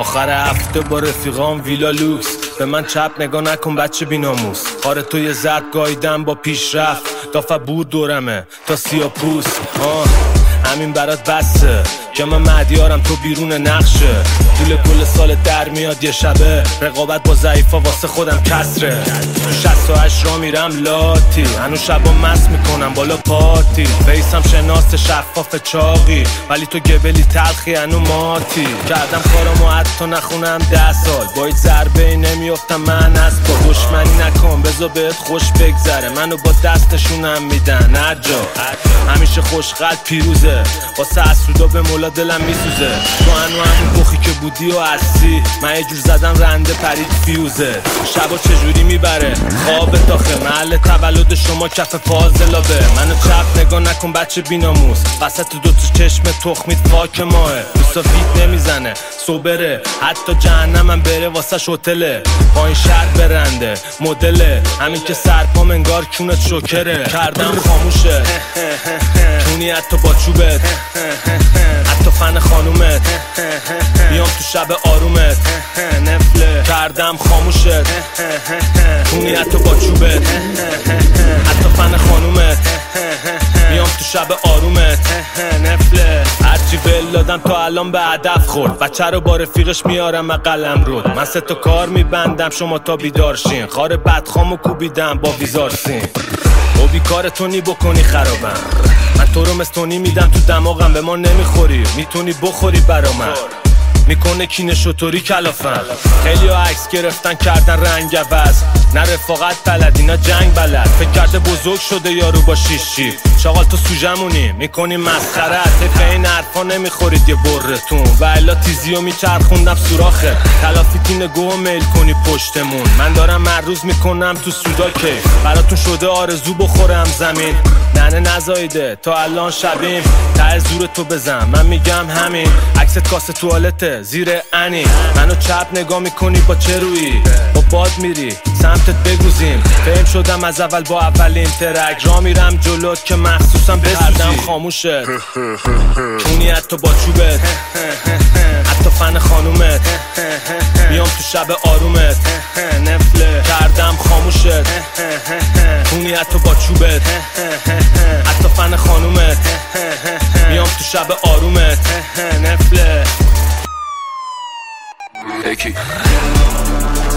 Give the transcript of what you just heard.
آخر هفته با رفیقام ویلا لوکس. به من چپ نگاه نکن بچه بیناموس. خاره تو یه زرد گایدم با پیشرفت. دافه بود دورمه تا سیاپوس. همین برات بسه که من مهدیارم تو بیرون نقشه. طول کل سال در میاد یه شبه. رقابت با ضعیفا واسه خودم کسره. تو 68 را میرم لاتی. هنو شبا مست میکنم بالا پاتی. فیسم شناس شفاف چاقی. ولی تو گبلی تلخی هنو ماتی. کردم کارمو حتی نخونم 10 سال. با هیچ ضربه نمیافتم من از با. دشمنی نکن بذار بهت خوش بگذره. منو با دستشونم میدن هر جا. همیشه خوشقلب پیروزه. واسه اسودا به مولا دلم میسوزه. تو هنو همون بخی که بودی و هستی. من یه جور زدم رنده پرید فیوزه. شبا چجوری میبره خواب داخل. محل تولد شما کف فاضلابه. منو چپ نگاه نکن بچه بیناموس. وسط دو تا چشم تخمیت فاک ماه. دوستا فیت نمیزنه صبره. حتی جهنمم بره واسه شوتله. با این شهر برنده مدله. همین که سرپام انگار کونت شکره. کردم خاموشه کونی حتی با چوبت. حتی فن خانومت. بیام تو شب آرومت. نفله کردم خاموشت کونی حتی با چوبت. حتی فن خانومت. بیام تو شب آرومت. نفله هرچی ول دادم تا الان به هدف خورد. بچه رو با رفیقش میارم من قلم رود. من 3 تا کار میبندم شما تا بیدارشین. خار بدخامو کوبیدم با ویزارسین. و بیکار تونی بکنی خرابم. من تو رو مستونی میدم تو دماغم. به ما نمیخوری میتونی بخوری برا من. میکنه کینه شطوری کلافم. خیلی ها عکس گرفتن کردن رنگ عوض. نه رفاقت بلد اینا جنگ بلد. فکر کرده بزرگ شده یارو با شیشی. شاغل تو سوژمونی میکنی مسخره. طیف این حرفا نمیخورید یه برتون. و الا تیزیو میچرخوندم سوراخه. تلافی تینه گوه میل کنی پشتمون. من دارم مرروز میکنم تو سودا کیف. براتون شده آرزو بخورم زمین. ننه نزایده تا الان شبیم. ته زور تو بزن من میگم همین. عکست کاسه توالته زیر انی. منو چپ نگاه میکنی با چه رویی. با باد میری سمتت بگوزیم. فهم شدم از اول با اولین ترک. را میرم جلوت که مخصوصم بسوزی. خاموشت کونی حتی با چوبت. حتی فن خانومت. بیام تو شب آرومت. نفله کردم خاموشت کونی حتی با چوبت. حتی فن خانومت. بیام تو شب آرومت. نفله